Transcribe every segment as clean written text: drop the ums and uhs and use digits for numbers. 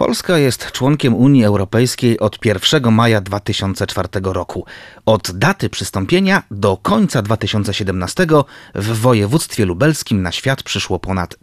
Polska jest członkiem Unii Europejskiej od 1 maja 2004 roku. Od daty przystąpienia do końca 2017 w województwie lubelskim na świat przyszło ponad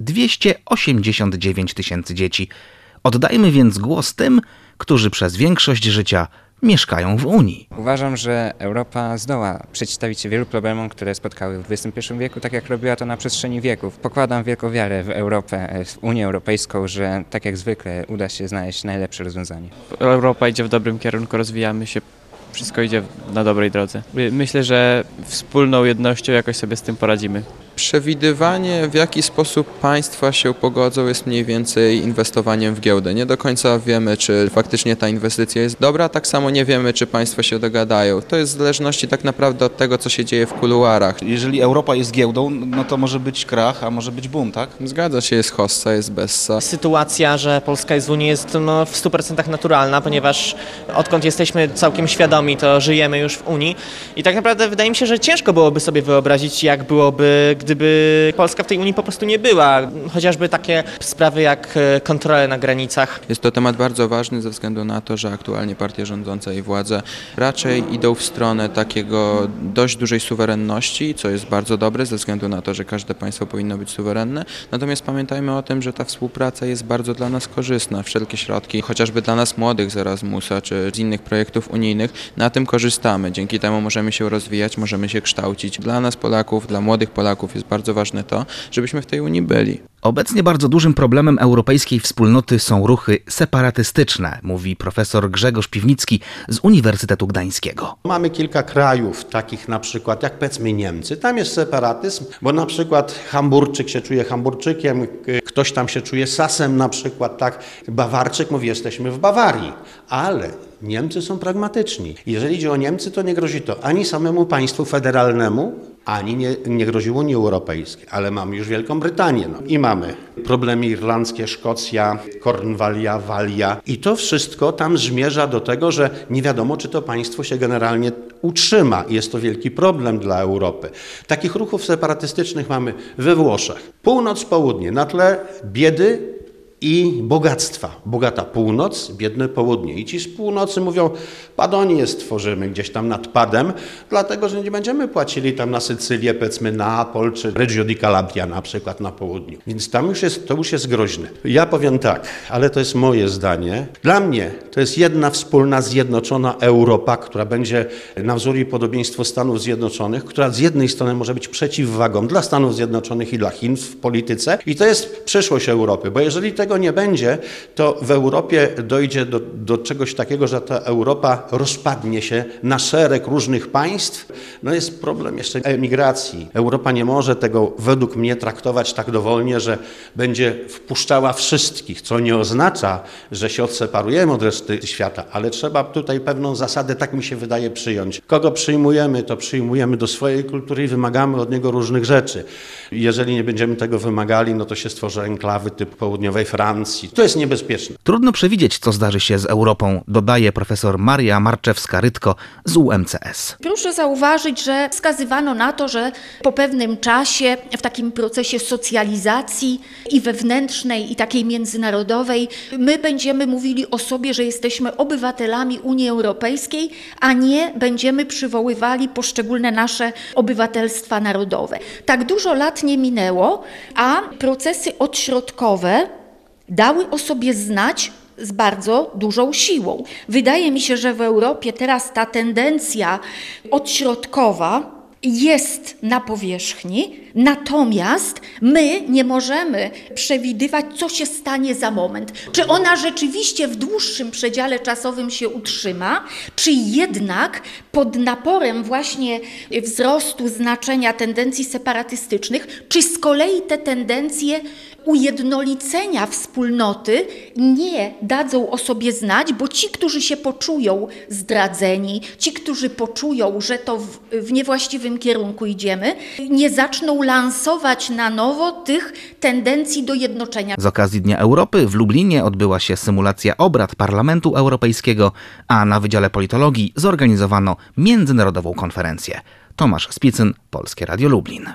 289 tysięcy dzieci. Oddajmy więc głos tym, którzy przez większość życia mieszkają w Unii. Uważam, że Europa zdoła przeciwstawić się wielu problemom, które spotkały w XXI wieku, tak jak robiła to na przestrzeni wieków. Pokładam wielką wiarę w Europę, w Unię Europejską, że tak jak zwykle uda się znaleźć najlepsze rozwiązanie. Europa idzie w dobrym kierunku, rozwijamy się, wszystko idzie na dobrej drodze. Myślę, że wspólną jednością jakoś sobie z tym poradzimy. Przewidywanie, w jaki sposób państwa się pogodzą, jest mniej więcej inwestowaniem w giełdę. Nie do końca wiemy, czy faktycznie ta inwestycja jest dobra, tak samo nie wiemy, czy państwa się dogadają. To jest w zależności tak naprawdę od tego, co się dzieje w kuluarach. Jeżeli Europa jest giełdą, no to może być krach, a może być boom, tak? Zgadza się, jest hossa, jest bessa. Sytuacja, że Polska jest w Unii, jest w 100% naturalna, ponieważ odkąd jesteśmy całkiem świadomi, to żyjemy już w Unii i tak naprawdę wydaje mi się, że ciężko byłoby sobie wyobrazić, jak byłoby, gdyby Polska w tej Unii po prostu nie była. Chociażby takie sprawy jak kontrole na granicach. Jest to temat bardzo ważny ze względu na to, że aktualnie partia rządząca i władze raczej idą w stronę takiego dość dużej suwerenności, co jest bardzo dobre ze względu na to, że każde państwo powinno być suwerenne. Natomiast pamiętajmy o tym, że ta współpraca jest bardzo dla nas korzystna. Wszelkie środki, chociażby dla nas młodych z Erasmusa czy z innych projektów unijnych, na tym korzystamy. Dzięki temu możemy się rozwijać, możemy się kształcić. Dla nas Polaków, dla młodych Polaków jest bardzo ważne to, żebyśmy w tej Unii byli. Obecnie bardzo dużym problemem europejskiej wspólnoty są ruchy separatystyczne, mówi profesor Grzegorz Piwnicki z Uniwersytetu Gdańskiego. Mamy kilka krajów, takich na przykład jak powiedzmy Niemcy. Tam jest separatyzm, bo na przykład Hamburczyk się czuje Hamburczykiem, ktoś tam się czuje Sasem na przykład, tak. Bawarczyk mówi, jesteśmy w Bawarii, ale Niemcy są pragmatyczni. Jeżeli idzie o Niemcy, to nie grozi to ani samemu państwu federalnemu, ani nie grozi Unii Europejskiej, ale mamy już Wielką Brytanię. I mamy problemy irlandzkie, Szkocja, Kornwalia, Walia. I to wszystko tam zmierza do tego, że nie wiadomo, czy to państwo się generalnie utrzyma. Jest to wielki problem dla Europy. Takich ruchów separatystycznych mamy we Włoszech. Północ, południe, na tle biedy i bogactwa. Bogata północ, biedne południe. I ci z północy mówią, Padonię stworzymy gdzieś tam nad Padem, dlatego że nie będziemy płacili tam na Sycylię, powiedzmy Neapol czy Reggio di Calabria na przykład na południu. Więc tam to już jest groźne. Ja powiem tak, ale to jest moje zdanie. Dla mnie to jest jedna wspólna, zjednoczona Europa, która będzie na wzór i podobieństwo Stanów Zjednoczonych, która z jednej strony może być przeciwwagą dla Stanów Zjednoczonych i dla Chin w polityce i to jest przyszłość Europy, bo jeżeli tego nie będzie, to w Europie dojdzie do czegoś takiego, że ta Europa rozpadnie się na szereg różnych państw. No jest problem jeszcze emigracji. Europa nie może tego według mnie traktować tak dowolnie, że będzie wpuszczała wszystkich, co nie oznacza, że się odseparujemy od reszty świata, ale trzeba tutaj pewną zasadę, tak mi się wydaje, przyjąć. Kogo przyjmujemy, to przyjmujemy do swojej kultury i wymagamy od niego różnych rzeczy. Jeżeli nie będziemy tego wymagali, no to się stworzy enklawy typu południowej Francji. To jest niebezpieczne. Trudno przewidzieć, co zdarzy się z Europą, dodaje profesor Maria Marczewska-Rytko z UMCS. Proszę zauważyć, że wskazywano na to, że po pewnym czasie w takim procesie socjalizacji i wewnętrznej, i takiej międzynarodowej, my będziemy mówili o sobie, że jesteśmy obywatelami Unii Europejskiej, a nie będziemy przywoływali poszczególne nasze obywatelstwa narodowe. Tak dużo lat nie minęło, a procesy odśrodkowe dały o sobie znać z bardzo dużą siłą. Wydaje mi się, że w Europie teraz ta tendencja odśrodkowa jest na powierzchni, natomiast my nie możemy przewidywać, co się stanie za moment. Czy ona rzeczywiście w dłuższym przedziale czasowym się utrzyma, czy jednak pod naporem właśnie wzrostu znaczenia tendencji separatystycznych, czy z kolei te tendencje ujednolicenia wspólnoty nie dadzą o sobie znać, bo ci, którzy się poczują zdradzeni, ci, którzy poczują, że to w niewłaściwym kierunku idziemy, nie zaczną lansować na nowo tych tendencji do jednoczenia. Z okazji Dnia Europy w Lublinie odbyła się symulacja obrad Parlamentu Europejskiego, a na Wydziale Politologii zorganizowano międzynarodową konferencję. Tomasz Spicyn, Polskie Radio Lublin.